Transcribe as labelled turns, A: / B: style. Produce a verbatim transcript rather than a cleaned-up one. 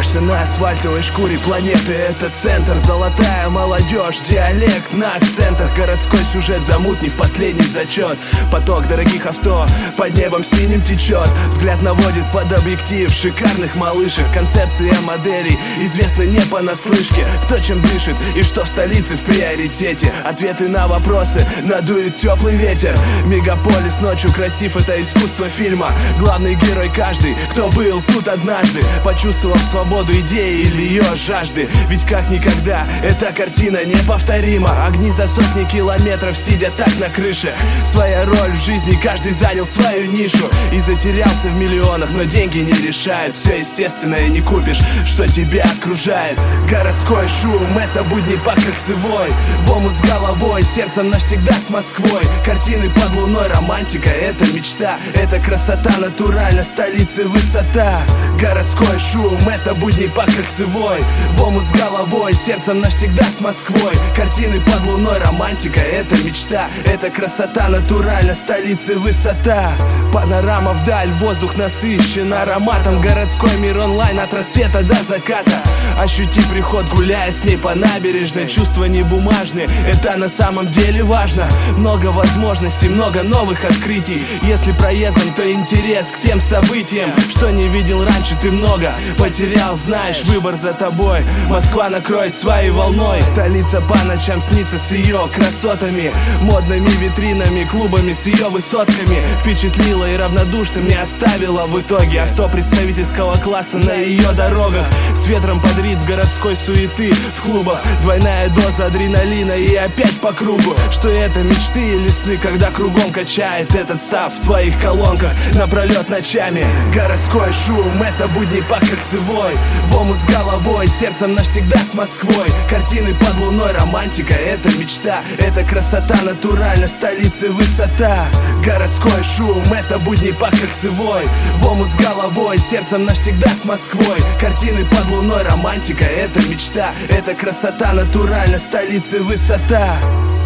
A: Нечто на асфальтовой шкуре планеты. Это центр, золотая молодежь, диалект на акцентах. Городской сюжет замут не в последний зачет. Поток дорогих авто под небом синим течет. Взгляд наводит под объектив шикарных малышек. Концепция моделей известна не понаслышке. Кто чем дышит и что в столице в приоритете. Ответы на вопросы надует теплый ветер. Мегаполис ночью красив, это искусство фильма. Главный герой каждый, кто был тут однажды, почувствовав свободу идеи или ее жажды. Ведь как никогда эта картина неповторима. Огни за сотни километров, сидя так на крыше. Своя роль в жизни, каждый занял свою нишу и затерялся в миллионах, но деньги не решают. Все естественное не купишь, что тебя окружает. Городской шум, это будни по кольцевой. В омут с головой, сердцем навсегда с Москвой. Картины под луной, романтика, это мечта. Это красота натурально, столицы высота. Городской шум, это будни по кольцевой. В омут с головой, сердцем навсегда с Москвой. Картины под луной, романтика, это мечта. Это красота натурально, столицы высота. Панорама вдаль, воздух насыщен ароматом. Городской мир онлайн от рассвета до заката. Ощути приход, гуляя с ней по набережной. Чувства не бумажные, это на самом деле важно. Много возможностей, много новых открытий. Если проездом, то интерес к тем событиям, что не видел раньше, ты много потерял. Знаешь, выбор за тобой. Москва накроет своей волной. Столица по ночам снится с ее красотами, модными витринами, клубами с ее высотками. Впечатлила и равнодушным не оставила в итоге. Авто представительского класса на ее дорогах. С ветром подрит городской суеты в клубах. Двойная доза адреналина и опять по кругу. Что это мечты или сны, когда кругом качает этот став в твоих колонках напролет ночами. Городской шум, это будни по кольцевой. В омут с головой, сердцем навсегда с Москвой. Картины под луной, романтика, это мечта. Это красота натурально, столицы высота. Городской шум, это будни по кольцевой. В омут с головой, сердцем навсегда с Москвой. Картины под луной, романтика, это мечта. Это красота натурально, столицы высота.